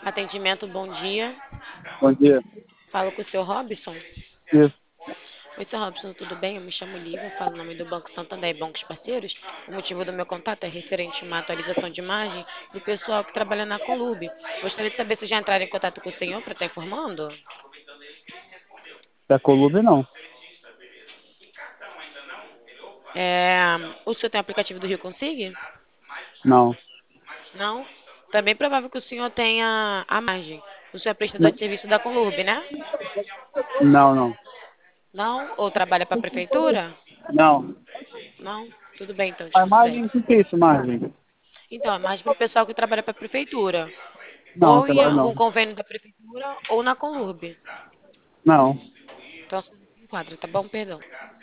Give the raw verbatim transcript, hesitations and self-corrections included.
Atendimento, bom dia. Bom dia. Falo com o senhor Robson. Isso. Oi, senhor Robson, tudo bem? Eu me chamo Lívia, falo em nome do Banco Santander e Bancos Parceiros. O motivo do meu contato é referente a uma atualização de imagem do pessoal que trabalha na Conlube. Gostaria de saber se já entraram em contato com o senhor para estar informando. Da Colube, não. É, o senhor tem aplicativo do Rio Consig? Não. Não? Também provável que o senhor tenha a margem. O senhor é prestador Não, de serviço da Conlube, né? não. Não. Não? Ou trabalha para a prefeitura? Não. Não? Tudo bem, então, A desconsidere. margem, o que que é isso, margem? Então, é mais para o pessoal que trabalha para a prefeitura. Não, Ou em trabalho algum não. convênio da prefeitura ou na Conlurb. Não. Então, você não se enquadra, tá bom? Perdão.